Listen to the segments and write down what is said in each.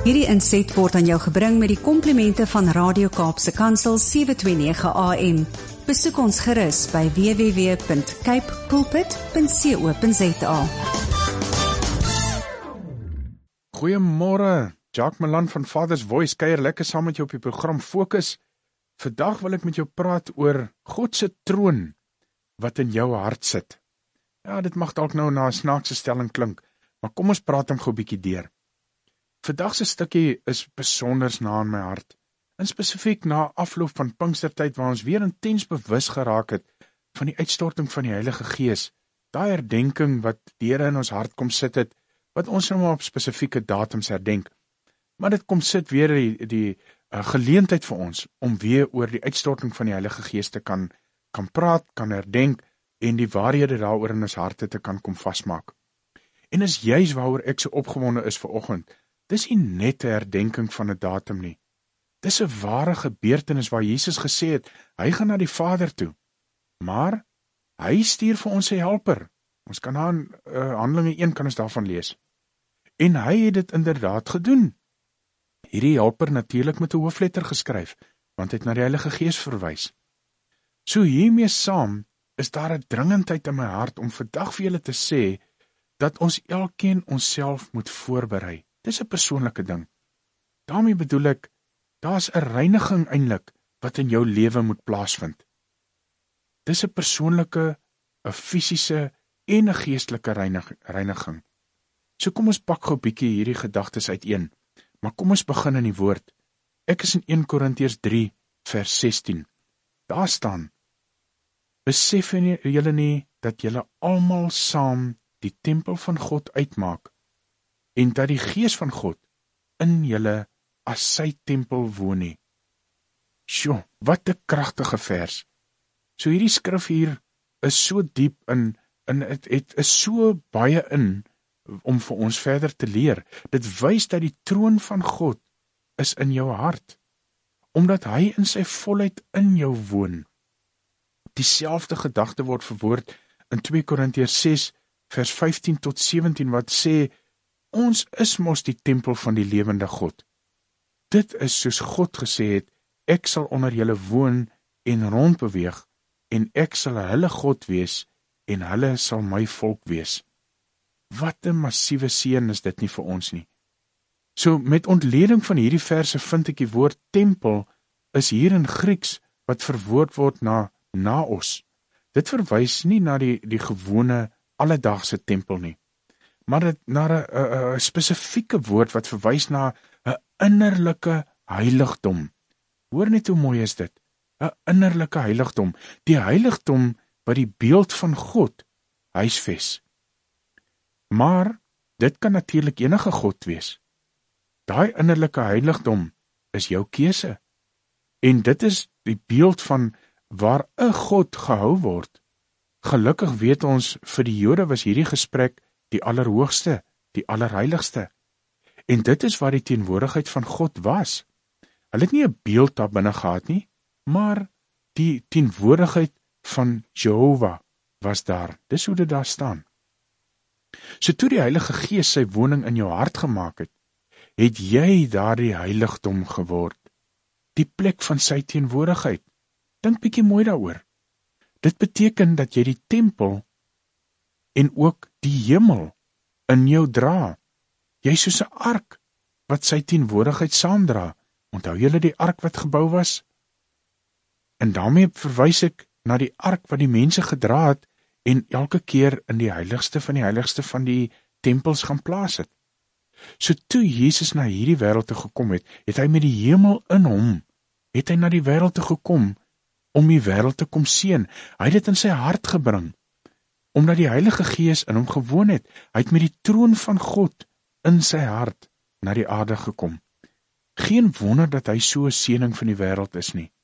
Hierdie inset word aan jou gebring met die komplimente van Radio Kaapse Kansel 729 AM. Besoek ons gerus by www.cape pulpit.co.za. Goeiemôre, Jacques Malan van Father's Voice, kuier lekker saam met jou op die program Fokus. Vandag wil ek met jou praat oor God se troon wat in jou hart sit. Ja, dit mag dalk nou na 'n snaakse stelling klink, maar kom ons praat hom gou 'n bietjie deur. Vandag se stukkie is besonders na in my hart, en spesifiek na afloop van Pinkstertyd waar ons weer intens bewus geraak het van die uitstorting van die Heilige Gees, daai herdenking wat die Here in ons hart kom sit het, wat ons nou maar op spesifieke datums herdenk. Maar dit kom sit weer die geleentheid vir ons om weer oor die uitstorting van die Heilige Gees te kan praat, kan herdenk en die waarhede daaroor in ons harte te kan kom vasmaak. En is juis waaroor ek so opgewonde is vanoggend. Dis nie net 'n herdenking van 'n datum nie. Dis 'n ware gebeurtenis waar Jesus gesê het, hy gaan na die Vader toe. Maar hy stuur vir ons sy helper. Ons kan aan Handelinge 1 kan ons daarvan lees. En hy het dit inderdaad gedoen. Hierdie helper natuurlik met 'n hoofletter geskryf, want hy het na die Heilige Gees verwys. So hiermee saam is daar 'n dringendheid in my hart om vandag vir julle te sê dat ons elkeen onsself moet voorberei. Dis 'n persoonlike ding. Daarmee bedoel ek, daar's 'n reiniging eintlik wat in jou lewe moet plaasvind. Dis 'n persoonlike, 'n fisiese en 'n geestelike reiniging. So kom ons pak gou 'n bietjie hierdie gedagtes uiteen. Maar kom ons begin in die woord. Ek is in 1 Korintiërs 3 vers 16. Daar staan: Besef julle nie dat julle almal saam die tempel van God uitmaak en dat die Gees van God in julle as sy tempel woon nie? Sjoe, wat 'n kragtige vers. So hierdie skrif hier is so diep in het is so baie in om vir ons verder te leer. Dit wys dat die troon van God is in jou hart, omdat hy in sy volheid in jou woon. Dieselfde gedagte word verwoord in 2 Korintiërs 6 vers 15 tot 17 wat sê, ons is mos die tempel van die lewende God. Dit is soos God gesê het, ek sal onder julle woon en rondbeweeg, en ek sal hulle God wees, en hulle sal my volk wees. Wat 'n massiewe seën is dit nie vir ons nie. So met ontleding van hierdie verse vind ek die woord tempel is hier in Grieks wat verwoord word na naos. Dit verwys nie na die gewone alledaagse tempel nie, maar dit na 'n spesifieke woord wat verwys na 'n innerlike heiligdom. Hoor net hoe mooi is dit, 'n innerlike heiligdom, die heiligdom wat die beeld van God huisves. Maar dit kan natuurlik enige God wees. Daai innerlike heiligdom is jou keuse. En dit is die beeld van waar 'n God gehou word. Gelukkig weet ons, vir die Jode was hierdie gesprek die allerhoogste, die allerheiligste. En dit is waar die teenwoordigheid van God was. Hulle het nie 'n beeld daar binne gehad nie, maar die teenwoordigheid van Jehovah was daar. Dis hoe dit daar staan. So toe die Heilige Gees sy woning in jou hart gemaak het jy daardie heiligdom geword. Die plek van sy teenwoordigheid. Dink bietjie mooi daaroor. Dit beteken dat jy die tempel en ook die hemel in jou dra. Jy soos 'n ark wat sy teenwoordigheid saamdra. Onthou julle die ark wat gebou was? En daarmee verwys ek na die ark wat die mense gedra het en elke keer in die heiligste van die tempels gaan plaas het. So toe Jesus na hierdie wêreld toe gekom het hy met die hemel in hom, het hy na die wêreld toe gekom om die wêreld te kom seën. Hy het dit in sy hart gebring, omdat die Heilige Gees in hom gewoon het. Hy het met die troon van God in sy hart na die aarde gekom. Geen wonder dat hy so 'n seëning van die wêreld is nie.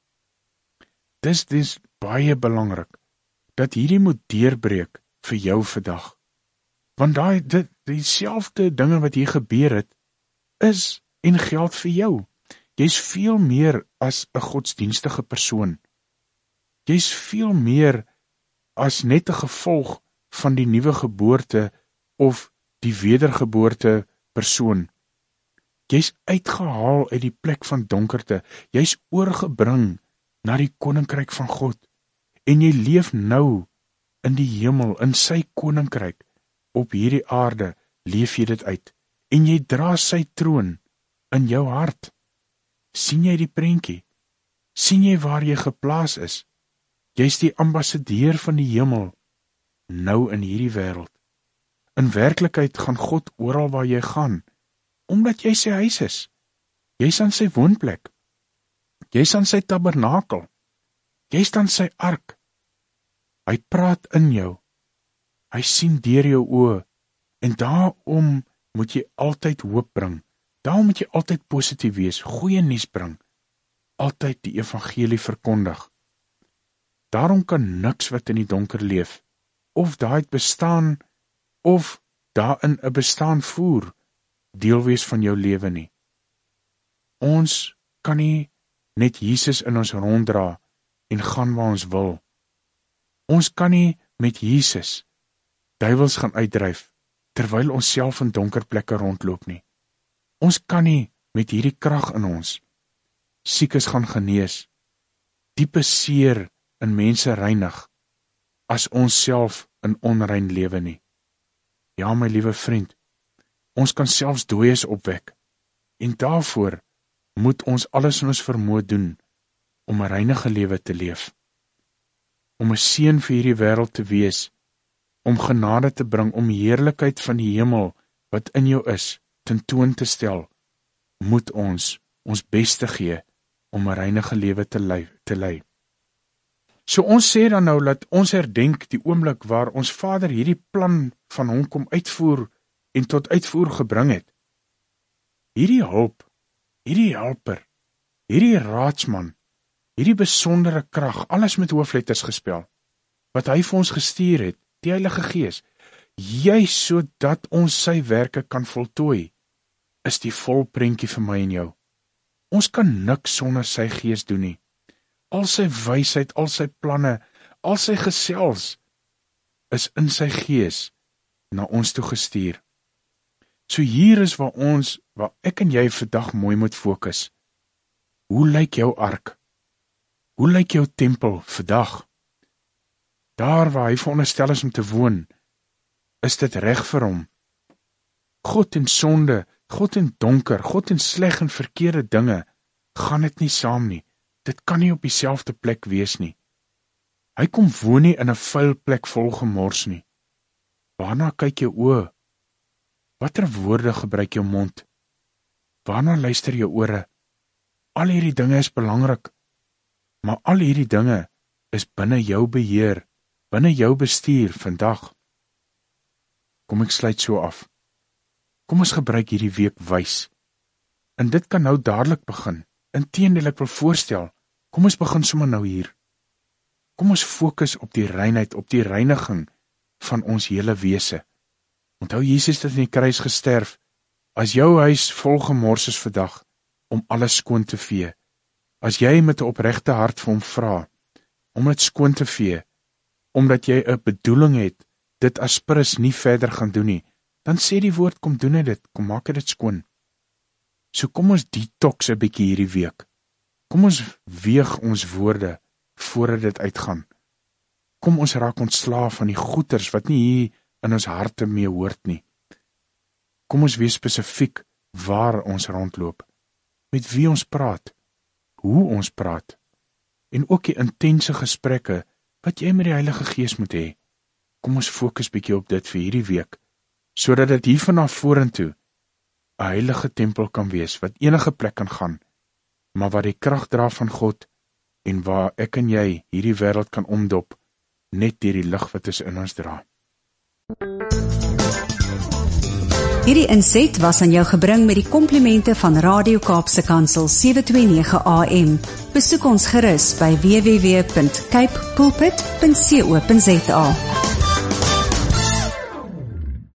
Dis baie belangrik dat hierdie moet deurbreek vir jou vandag. Want dieselfde dinge wat hier gebeur het, is en geld vir jou. Jy's veel meer as 'n godsdienstige persoon. Jy's veel meer as net 'n gevolg van die nuwe geboorte of die wedergeboorte persoon. Jy's uitgehaal uit die plek van donkerte. Jy's oorgebring na die koninkryk van God. En jy leef nou in die hemel, in sy koninkryk. Op hierdie aarde leef jy dit uit. En jy dra sy troon in jou hart. Sien jy die prentjie? Sien jy waar jy geplaas is? Jy's die ambassadeur van die hemel, nou in hierdie wêreld. In werklikheid gaan God oral waar jy gaan, omdat jy sy huis is. Jy's aan sy woonplek. Jy's aan sy tabernakel. Jy's aan sy ark. Hy praat in jou. Hy sien deur jou oë. En daarom moet jy altyd hoop bring. Daarom moet jy altyd positief wees, goeie nuus bring. Altyd die evangelie verkondig. Daarom kan niks wat in die donker leef, of daai bestaan, of daarin 'n bestaan voer, deel wees van jou lewe nie. Ons kan nie net Jesus in ons ronddra en gaan waar ons wil. Ons kan nie met Jesus duiwels gaan uitdryf, terwyl ons self in donker plekke rondloop nie. Ons kan nie met hierdie krag in ons siekes gaan genees, diepe seer in mense reinig, as ons self in onrein lewe nie. Ja, my liewe vriend, ons kan selfs dooies opwek, en daarvoor moet ons alles in ons vermoë doen, om 'n reinige lewe te leef, om 'n seën vir hierdie wêreld te wees, om genade te bring, om heerlikheid van die hemel, wat in jou is, tentoon te stel, moet ons beste gee, om 'n reinige lewe te lei. So ons sê dan nou, dat ons herdenk die oomblik waar ons Vader hierdie plan van hom kom uitvoer en tot uitvoer gebring het. Hierdie hulp, hierdie helper, hierdie raadsman, hierdie besondere krag, alles met hoofletters gespel, wat hy vir ons gestuur het, die Heilige Gees, juis sodat ons sy werke kan voltooi, is die volprentjie vir my en jou. Ons kan niks sonder sy Gees doen nie. Al sy wysheid, al sy planne, al sy gesels, is in sy Gees na ons toe gestuur. So hier is waar ek en jy vandag mooi moet fokus. Hoe lyk jou ark? Hoe lyk jou tempel vandag? Daar waar hy veronderstel is om te woon, is dit reg vir hom? God en sonde, God en donker, God en sleg en verkeerde dinge, gaan dit nie saam nie. Dit kan nie op dieselfde plek wees nie. Hy kom woon nie in 'n vuil plek vol gemors nie. Waarna kyk jou oë? Watter woorde gebruik jou mond? Waarna luister jou ore? Al hierdie dinge is belangrik, maar al hierdie dinge is binne jou beheer, binne jou bestuur vandag. Kom ek sluit so af. Kom ons gebruik hierdie week wys. En dit kan nou dadelik begin. Inteendeel, ek wil voorstel, kom ons begin sommer nou hier. Kom ons fokus op die reinheid, op die reiniging van ons hele wese. Onthou, Jesus het aan die kruis gesterf, as jou huis vol gemors is vandag, om alles skoon te vee. As jy met 'n opregte hart vir hom vra, om dit skoon te vee, omdat jy 'n bedoeling het, dit as prins nie verder gaan doen nie, dan sê die woord, kom doen dit, kom maak dit skoon. So kom ons detox 'n bietjie hierdie week. Kom ons weeg ons woorde, voordat dit uitgaan. Kom ons raak ontslaaf van die goeters, wat nie hier in ons harte mee hoort nie. Kom ons wees spesifiek waar ons rondloop, met wie ons praat, hoe ons praat, en ook die intense gesprekke, wat jy met die Heilige Gees moet hê. Kom ons fokus bietjie op dit vir hierdie week, sodat dit hiervan af vorentoe 'n heilige tempel kan wees, wat enige plek kan gaan, maar waar die krag dra van God, en waar ek en jy hierdie wêreld kan omdop, net deur die lig wat ons in ons dra. Hierdie inset was aan jou gebring met die komplimente van Radio Kaapse Kansel 729 AM. Besoek ons gerus by www.cape pulpit.co.za.